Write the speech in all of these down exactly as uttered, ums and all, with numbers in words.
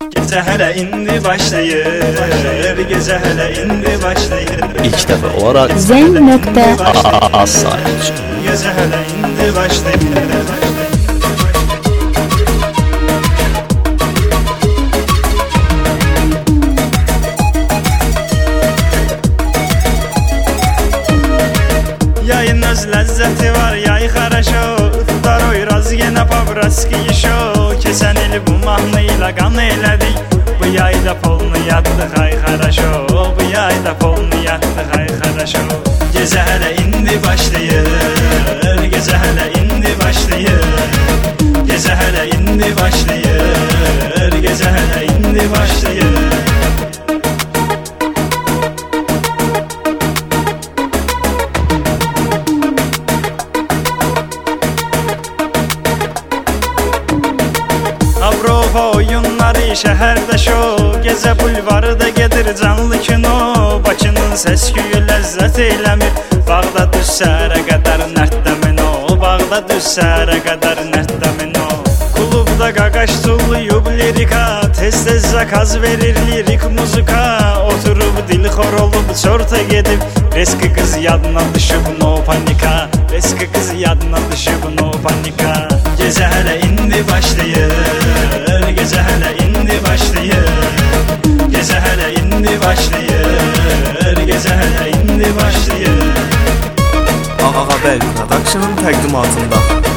Gecə hələ indi başlayır, gecə hələ indi başlayır. İlk dəfə olaraq zen nöqtə az sayt. Gecə hələ indi başlayır. Yayın öz ləzzəti var, yay xaraşo. Vdaroy raz yenə pavraski işo. Keçən il bu mahnı ilə qan elədik. Bu yayda polnu yatdıq ay xaraşo. Bu yayda polnu yatdıq ay xaraşo. Gecə hələ indi başlayır, gecə hələ indi başlayır. Gecə hələ indi başlayır, gecə hələ indi başlayır. Avropa oyunları şəhərdə şov. Gecə bulvarda gedir canlı kino. Bakının səs-küyü ləzzət eyləmir. Bağda düz səhərə qədər nərdəmin o. Bağda düz səhərə qədər nərdəmin o. Klubda qaqaş tulluyub lirika. Tez-tez zakaz verir lirik muzika. Oturub dilxor olub çorta gedib. Reski qız yadına düşüb no panika. Reski qız yadına düşüb no panika. Gecə hələ indi başlayır, gecə hələ indi başlayır. Gecə hələ indi başlayır, gecə hələ indi başlayır. Ağabəy Production'ın təqdimatında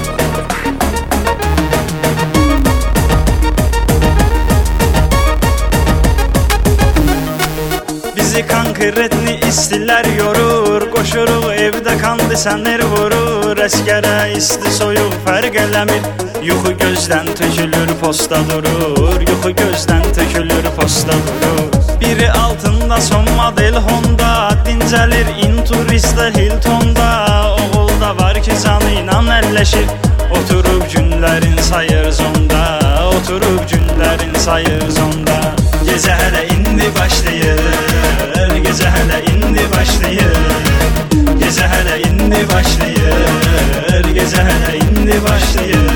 Bizi konkretni istilər yorur. Qoşuruq evdə kondisioner vurur. Əskərə isti soyuq fərq eləmir. Yuxu gözdən tökülür posta durur. Yuxu gözdən tökülür posta durur. Biri altında son model Honda. Dincəlir Inturist'də Hilton'da. Oğulda var ki canı ilə əlləşir. Oturub günlərin sayır zonda. Oturub günlərin sayır zonda. Gecə hələ indi başlayır, gecə hələ indi başlayır. Gecə hələ indi başlayır, gecə hələ indi başlayır.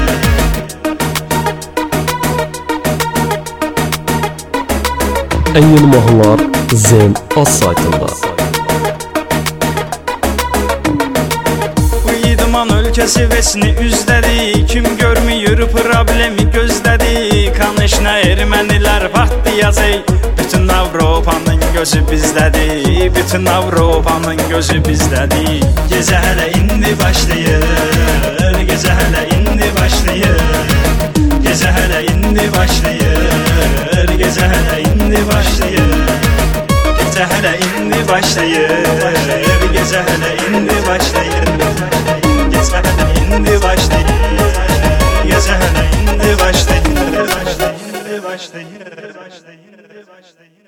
Ən yeni mahnılar Zen az saytında. Bu idman ölkəsi vesni üzdədi. Kim görmüyor problemi gözlədi. Kanışna ermənilər partiyacaq. Bütün Avropanın gözü bizdədir. Bütün Avropanın gözü bizdədir. Gecə hələ indi başlayır, gecə hələ indi başlayır. Gecə hələ indi başlayır, gecə hələ indi başlayır. Gecə hələ indi başlayır, gecə hələ indi başlayır. Gecə hələ indi başlayır, gecə hələ indi başlayır. Başlayır, başlayır, başlayır.